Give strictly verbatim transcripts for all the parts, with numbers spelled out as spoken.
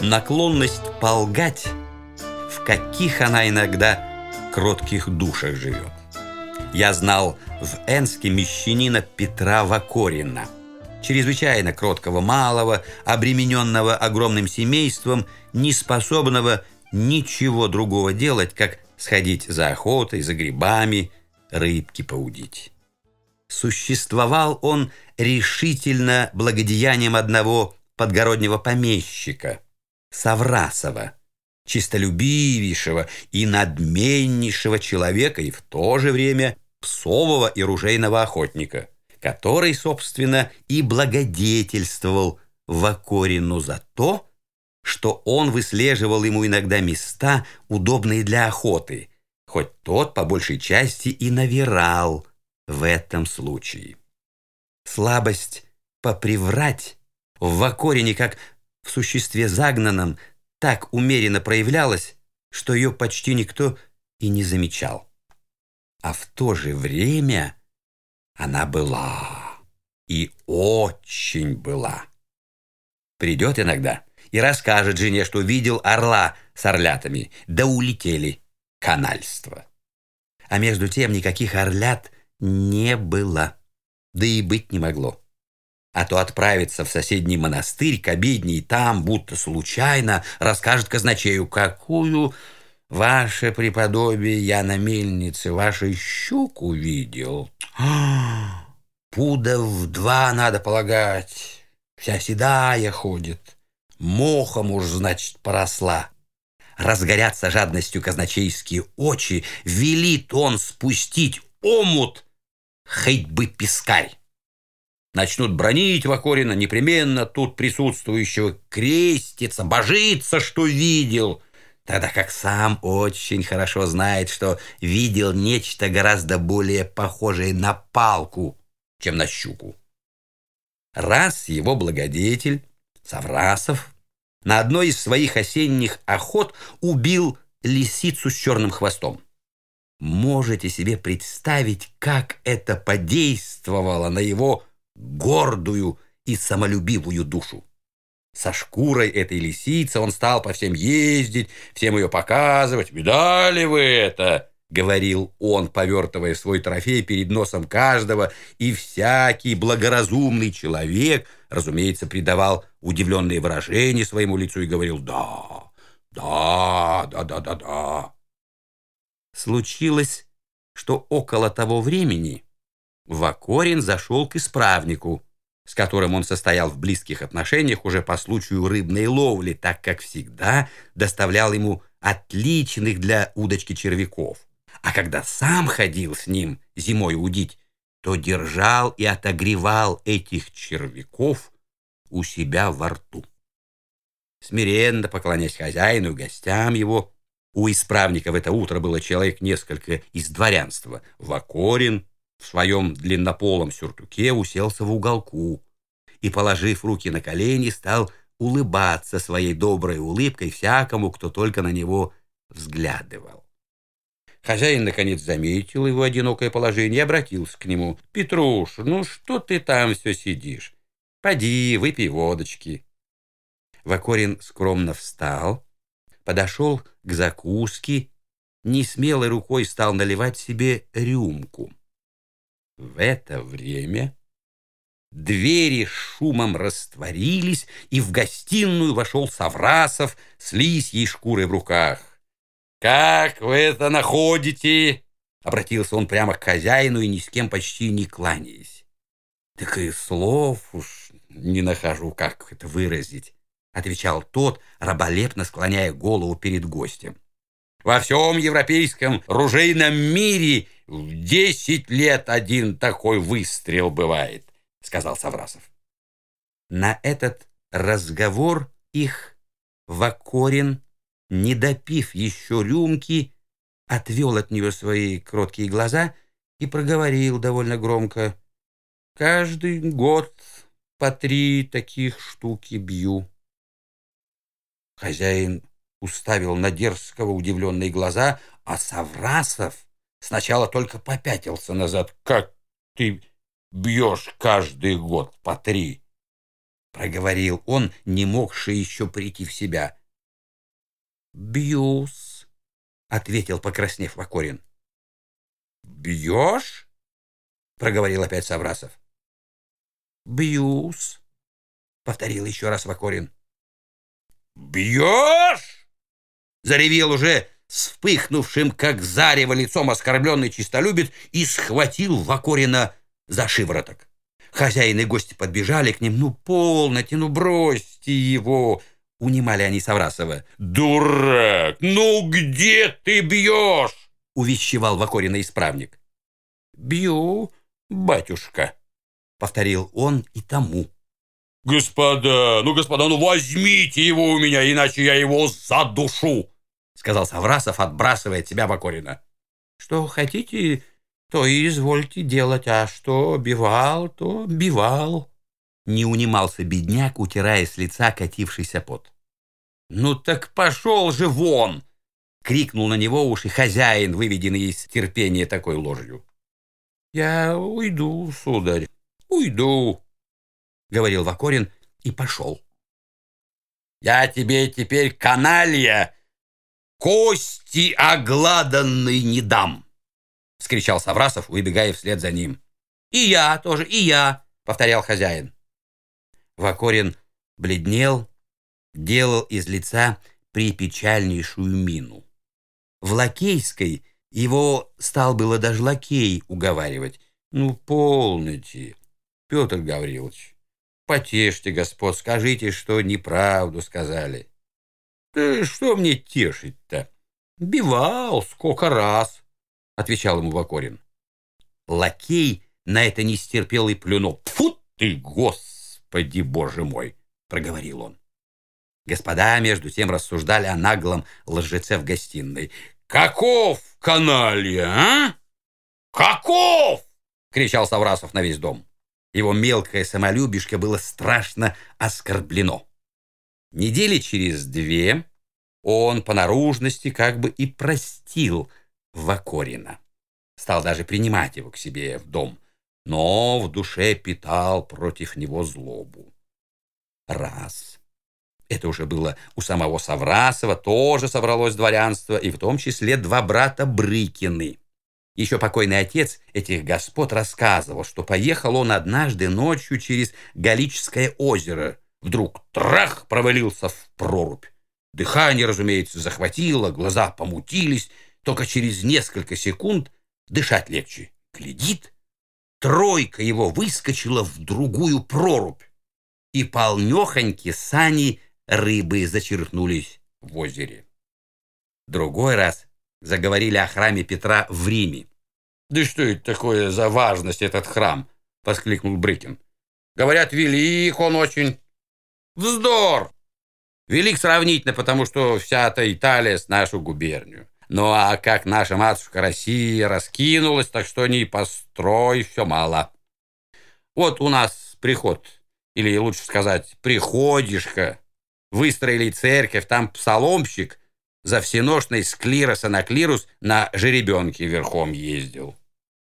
наклонность полгать, в каких она иногда кротких душах живет. Я знал в Энске мещанина Петра Вакорина, чрезвычайно кроткого малого, обремененного огромным семейством, неспособного ничего другого делать, как сходить за охотой, за грибами, рыбки поудить. Существовал он решительно благодеянием одного подгороднего помещика, Саврасова, чистолюбивейшего и надменнейшего человека и в то же время псового и ружейного охотника, который, собственно, и благодетельствовал Вакорину за то, что он выслеживал ему иногда места, удобные для охоты, хоть тот, по большей части, и навирал в этом случае. Слабость поприврать в Вакорине, как в существе загнанном, так умеренно проявлялась, что ее почти никто и не замечал. А в то же время она была, и очень была. Придет иногда и расскажет жене, что видел орла с орлятами, да улетели канальство. А между тем никаких орлят не было, да и быть не могло. А то отправится в соседний монастырь к обедне, и там, будто случайно, расскажет казначею, какую, ваше преподобие, я на мельнице вашей щуку видел. Пуда в два, надо полагать, вся седая ходит, мохом уж, значит, поросла. Разгорятся жадностью казначейские очи, велит он спустить омут, хоть бы пескарь. Начнут бранить Вакорина, непременно тут присутствующего креститься, божиться, что видел, тогда как сам очень хорошо знает, что видел нечто гораздо более похожее на палку, чем на щуку. Раз его благодетель, Саврасов, на одной из своих осенних охот убил лисицу с черным хвостом. Можете себе представить, как это подействовало на его гордую и самолюбивую душу. Со шкурой этой лисицы он стал по всем ездить, всем ее показывать. «Видали вы это?» — говорил он, повертывая свой трофей перед носом каждого, и всякий благоразумный человек, разумеется, придавал удивленные выражения своему лицу и говорил «да, да, да, да, да, да». Случилось, что около того времени Вакорин зашел к исправнику, с которым он состоял в близких отношениях уже по случаю рыбной ловли, так как всегда доставлял ему отличных для удочки червяков. А когда сам ходил с ним зимой удить, то держал и отогревал этих червяков у себя во рту. Смиренно поклоняясь хозяину и гостям его, у исправника в это утро было человек несколько из дворянства. Вакорин в своем длиннополом сюртуке уселся в уголку и, положив руки на колени, стал улыбаться своей доброй улыбкой всякому, кто только на него взглядывал. Хозяин, наконец, заметил его одинокое положение и обратился к нему. «Петруш, ну что ты там все сидишь? Поди, выпей водочки». Вакорин скромно встал, подошел к закуске, несмелой рукой стал наливать себе рюмку. В это время двери шумом растворились, и в гостиную вошел Саврасов с лисьей шкурой в руках. «Как вы это находите?» — обратился он прямо к хозяину и ни с кем почти не кланяясь. «Так и слов уж не нахожу, как это выразить», — отвечал тот, раболепно склоняя голову перед гостем. «Во всем европейском ружейном мире в десять лет один такой выстрел бывает», — сказал Саврасов. На этот разговор их Вакорин, не допив еще рюмки, отвел от нее свои кроткие глаза и проговорил довольно громко: «Каждый год по три таких штуки бью». Хозяин уставил на дерзкого удивленные глаза, а Саврасов сначала только попятился назад. «Как ты бьешь каждый год по три? проговорил он, не могший еще прийти в себя. «Бьюсь», — ответил, покраснев, Вакорин. «Бьешь?» — проговорил опять Саврасов. «Бьюсь», — повторил еще раз Вакорин. «Бьешь?» — заревел уже с вспыхнувшим, как зарево, лицом оскорбленный честолюбец и схватил Вакорина за шивороток. Хозяин и гости подбежали к ним. «Ну, полноте, ну, бросьте его!» — унимали они Саврасова. «Дурак! Ну, где ты бьешь?» — увещевал Вакорина исправник. «Бью, батюшка», — повторил он и тому. «Господа, ну, господа, ну, возьмите его у меня, иначе я его задушу», — сказал Саврасов, отбрасывая от себя Вакорина. «Что хотите, то и извольте делать, а что бивал, то бивал», — не унимался бедняк, утирая с лица катившийся пот. «Ну так пошел же вон!» — крикнул на него уж и хозяин, выведенный из терпения такой ложью. «Я уйду, сударь, уйду», — говорил Вакорин и пошел. «Я тебе теперь, каналья, кости огладанной не дам!» — вскричал Саврасов, выбегая вслед за ним. «И я тоже, и я!» — повторял хозяин. Вакорин бледнел, делал из лица припечальнейшую мину. В лакейской его стал было даже лакей уговаривать. «Ну, полноте, Петр Гаврилович, потешьте господ, скажите, что неправду сказали». «Да что мне тешить-то? Бивал сколько раз», — отвечал ему Вакорин. Лакей на это не стерпел и плюнул. «Фу ты, Господи, Боже мой!» — проговорил он. Господа между тем рассуждали о наглом лжеце в гостиной. «Каков каналья, а? Каков?» — кричал Саврасов на весь дом. Его мелкое самолюбишко было страшно оскорблено. Недели через две он по наружности как бы и простил Вакорина. Стал даже принимать его к себе в дом, но в душе питал против него злобу. Раз. Это уже было у самого Саврасова, тоже собралось дворянство, и в том числе два брата Брыкины. Еще покойный отец этих господ рассказывал, что поехал он однажды ночью через Галичское озеро. Вдруг трах провалился в прорубь. Дыхание, разумеется, захватило, глаза помутились. Только через несколько секунд дышать легче. Глядит, тройка его выскочила в другую прорубь, и полнехоньки сани рыбы зачерпнулись в озере. Другой раз заговорили о храме Петра в Риме. «Да что это такое за важность, этот храм?» — воскликнул Брыкин. «Говорят, велик он очень». «Вздор! Велик сравнительно, потому что вся эта Италия с нашу губернию. Ну а как наша матушка Россия раскинулась, так что не построй, все мало. Вот у нас приход, или лучше сказать, приходишка. Выстроили церковь, там псаломщик за всеношной с клироса на клирус на жеребенке верхом ездил».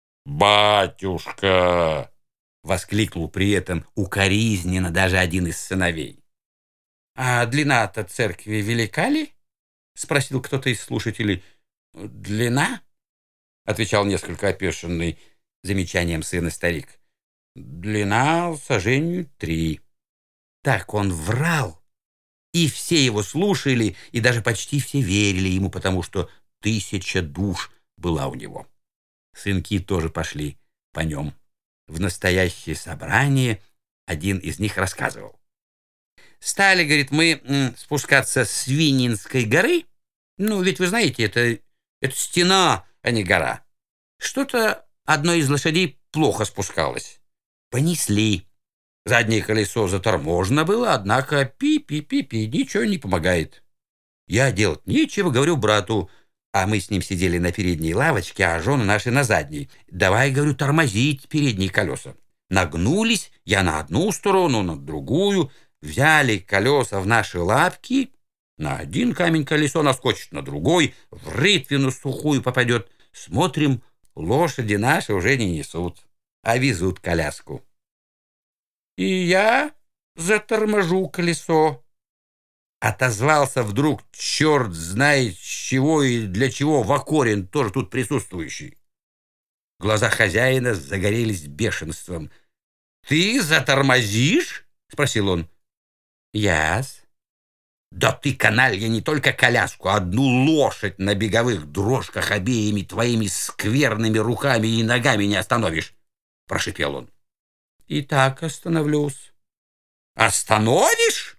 «Батюшка!» — воскликнул при этом укоризненно даже один из сыновей. «А длина-то церкви велика ли?» — спросил кто-то из слушателей. «Длина?» — отвечал несколько опешенный замечанием сына старик. «Длина саженью три». Так он врал, и все его слушали, и даже почти все верили ему, потому что тысяча душ была у него. Сынки тоже пошли по нем. В настоящее собрание один из них рассказывал. «Стали, говорит, мы спускаться с Вининской горы. Ну, ведь вы знаете, это, это стена, а не гора. Что-то одной из лошадей плохо спускалось. Понесли. Заднее колесо заторможено было, однако пи-пи-пи-пи, ничего не помогает. Я делать нечего, говорю брату, а мы с ним сидели на передней лавочке, а жены наши на задней. Давай, говорю, тормозить передние колеса. Нагнулись, я на одну сторону, на другую, взяли колеса в наши лапки, на один камень колесо наскочит, на другой, в рытвину сухую попадет. Смотрим, лошади наши уже не несут, а везут коляску. И я заторможу колесо. Отозвался вдруг черт знает с чего и для чего Вакорин, тоже тут присутствующий. Глаза хозяина загорелись бешенством. «Ты затормозишь?» — спросил он. «Яс». «Да ты, каналья, не только коляску, а одну лошадь на беговых дрожках обеими твоими скверными руками и ногами не остановишь!» — прошипел он. «И так остановлюсь». «Остановишь?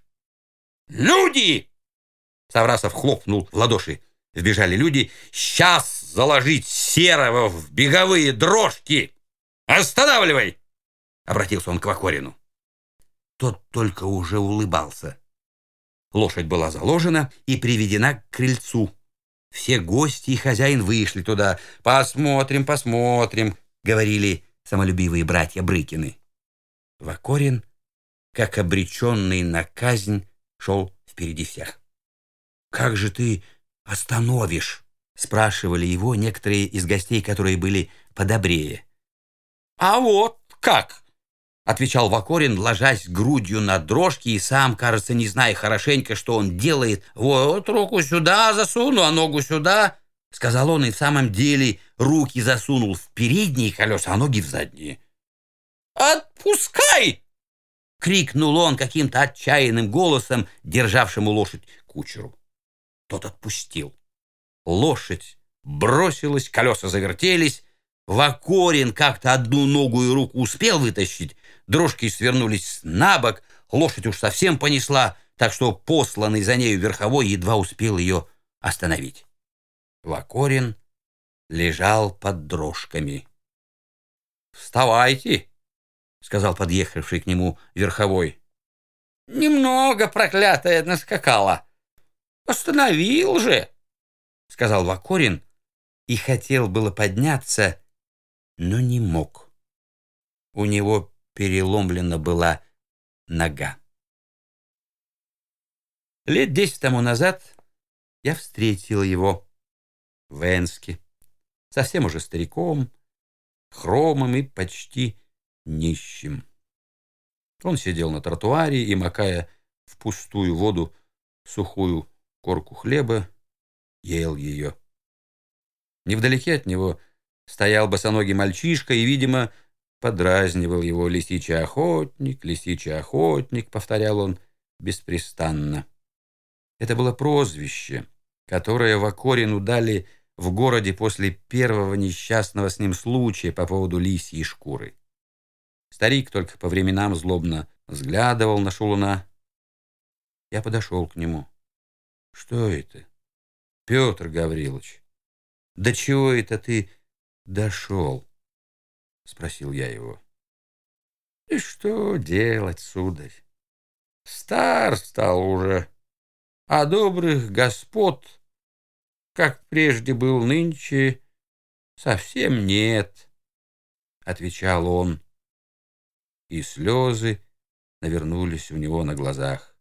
Люди!» Саврасов хлопнул в ладоши. Вбежали люди. «Сейчас заложить Серого в беговые дрожки! Останавливай!» Обратился он к Вакорину. Тот только уже улыбался. Лошадь была заложена и приведена к крыльцу. Все гости и хозяин вышли туда. «Посмотрим, посмотрим», — говорили самолюбивые братья Брыкины. Вакорин, как обреченный на казнь, шел впереди всех. «Как же ты остановишь?» — спрашивали его некоторые из гостей, которые были подобрее. «А вот как!» — отвечал Вакорин, ложась грудью на дрожки и сам, кажется, не зная хорошенько, что он делает. «Вот руку сюда засуну, а ногу сюда», — сказал он, и в самом деле руки засунул в передние колеса, а ноги в задние. «Отпускай!» — крикнул он каким-то отчаянным голосом, державшему лошадь кучеру. Тот отпустил. Лошадь бросилась, колеса завертелись. Вакорин как-то одну ногу и руку успел вытащить. Дрожки свернулись на бок, лошадь уж совсем понесла, так что посланный за нею верховой едва успел ее остановить. Вакорин лежал под дрожками. «Вставайте!» — сказал подъехавший к нему верховой. «Немного, проклятая, наскакала. Остановил же!» — сказал Вакорин и хотел было подняться, но не мог. У него переломлена была нога. Лет десять тому назад я встретил его в Энске, совсем уже стариком, хромым и почти нищим. Он сидел на тротуаре и, макая в пустую воду сухую корку хлеба, ел ее. Невдалеке от него стоял босоногий мальчишка и, видимо, подразнивал его. «Лисичий охотник, лисичий охотник», — повторял он беспрестанно. Это было прозвище, которое Вакорину дали в городе после первого несчастного с ним случая по поводу лисьей шкуры. Старик только по временам злобно взглядывал на шалуна. Я подошел к нему. «Что это, Петр Гаврилович? До чего это ты дошел?» — спросил я его. «И что делать, сударь? Стар стал уже, а добрых господ, как прежде был нынче, совсем нет», — отвечал он, и слезы навернулись у него на глазах.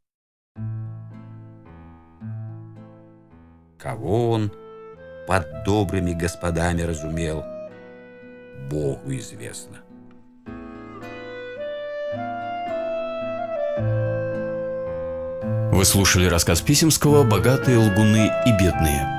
Кого он под добрыми господами разумел, Богу известно. Вы слушали рассказ Писемского «Богатые лгуны и бедные».